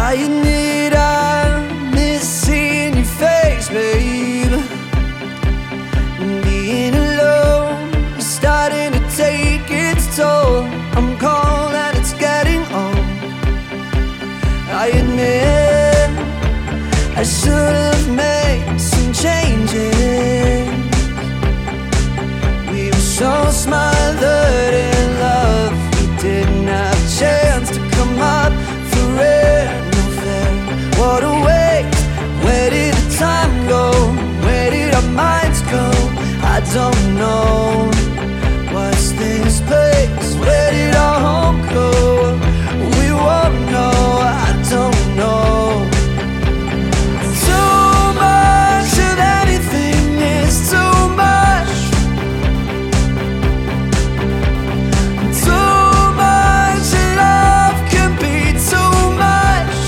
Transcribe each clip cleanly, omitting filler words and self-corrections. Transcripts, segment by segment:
I admit I'm missing your face, babe. Being alone is starting to take its toll. I'm cold and it's getting old. I admit I should have made some changes. We were so smothered in love, we didn't have a chance to come up for air. No fair, what a waste. Where did the time go? Where did our minds go? I don't know. What's this place? Where did our home go? We won't know. I don't know. Too much of anything is too much. Too much love can be too much.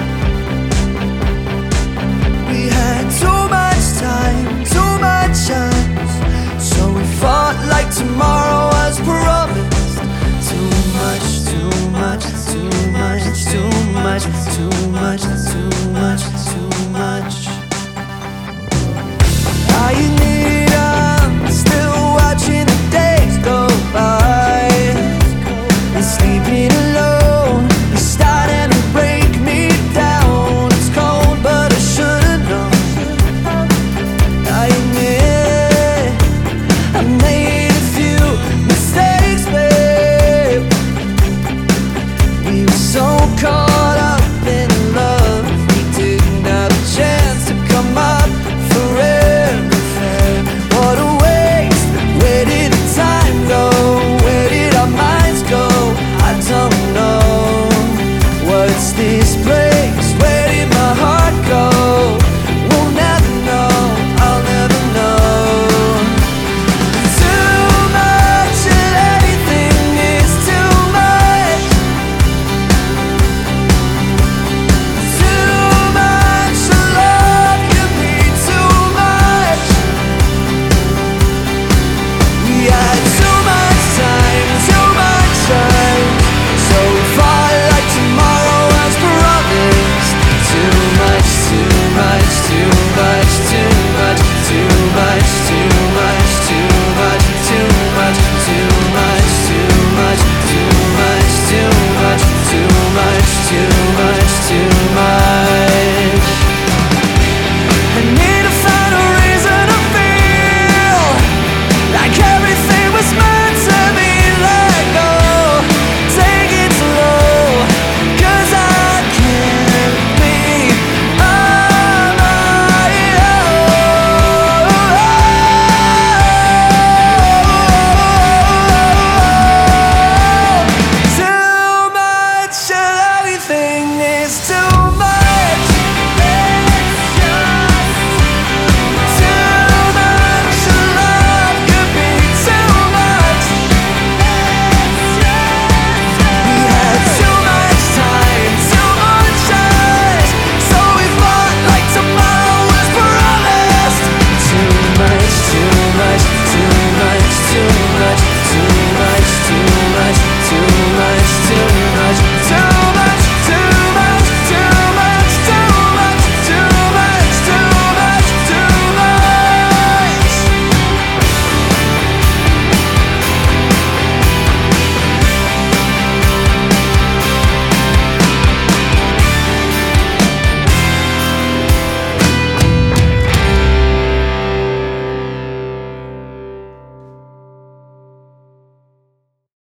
We had too much time, too much chance, so we fought like tomorrow was promised. Too much, too much, too much, too much, too much, too much.